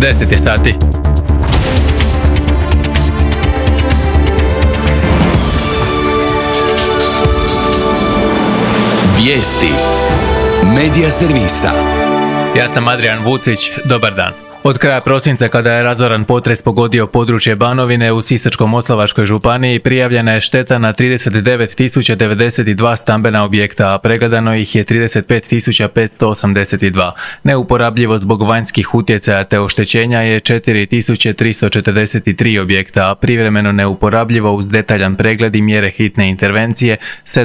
10 je sati. Vijesti Medija servisa. Ja sam Adrian Vucić, dobar dan. Od kraja prosinca, kada je razoran potres pogodio područje Banovine u Sisačko-moslavačkoj županiji, prijavljena je šteta na 39.092 stambena objekta, a pregledano ih je 35.582. Neuporabljivo zbog vanjskih utjecaja te oštećenja je 4.343 objekta, a privremeno neuporabljivo uz detaljan pregled i mjere hitne intervencije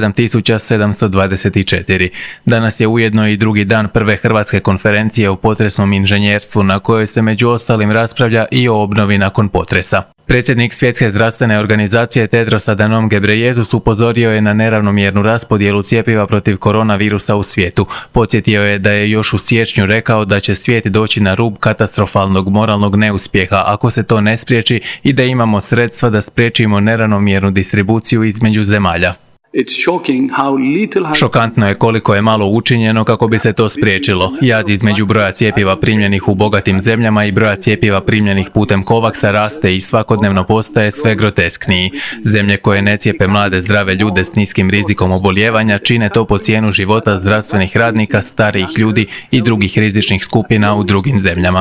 7.724. Danas je ujedno i drugi dan prve hrvatske konferencije o potresnom inženjerstvu, na kojoj se među ostalim raspravlja i o obnovi nakon potresa. Predsjednik Svjetske zdravstvene organizacije Tedros Adhanom Ghebreyesus upozorio je na neravnomjernu raspodjelu cjepiva protiv koronavirusa u svijetu. Podsjetio je da je još u siječnju rekao da će svijet doći na rub katastrofalnog moralnog neuspjeha ako se to ne spriječi i da imamo sredstva da spriječimo neravnomjernu distribuciju između zemalja. Šokantno je koliko je malo učinjeno kako bi se to spriječilo. Jaz između broja cjepiva primljenih u bogatim zemljama i broja cjepiva primljenih putem COVAX-a raste i svakodnevno postaje sve groteskniji. Zemlje koje ne cijepe mlade zdrave ljude s niskim rizikom obolijevanja čine to po cijenu života zdravstvenih radnika, starijih ljudi i drugih rizičnih skupina u drugim zemljama.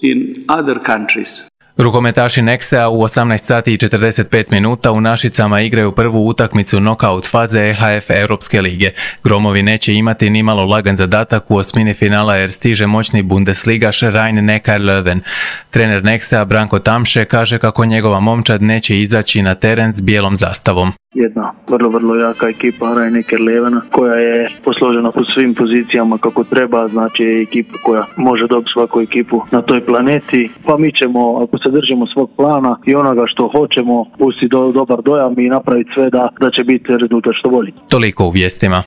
Rukometaši Nexe-a u 18 sati i 45 minuta u Našicama igraju prvu utakmicu nokaut faze EHF Europske lige. Gromovi neće imati nimalo lagan zadatak u osmini finala jer stiže moćni Bundesligaš Rhein-Neckar Löwen. Trener Nexe-a Branko Tamše kaže kako njegova momčad neće izaći na teren s bijelom zastavom. Jedna vrlo jaka ekipa Rhein-Neckar Löwena koja je posložena po svim pozicijama kako treba, znači ekipa koja može dobiti svaku ekipu na toj planeti. Pa mi ćemo, ako se držimo svog plana i onoga što hoćemo, pustiti dobar dojam i napraviti sve da će biti rezultat što bolji. Toliko u vijestima.